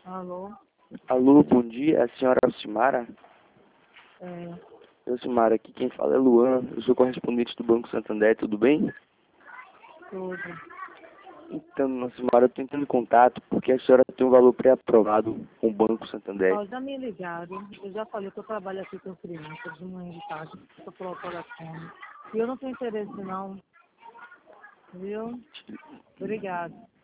Alô? Alô, bom dia, é a senhora Alcimara? É, Alcimara, aqui quem fala é Luan, eu sou correspondente do Banco Santander, tudo bem? tudo. Então, Alcimara, eu estou entrando em contato porque a senhora tem um valor pré-aprovado com o Banco Santander. Ó, já me ligaram, eu já falei que eu trabalho aqui com crianças de manhã e de tarde, estou pelo telefone. E eu não tenho interesse não, viu? Obrigada.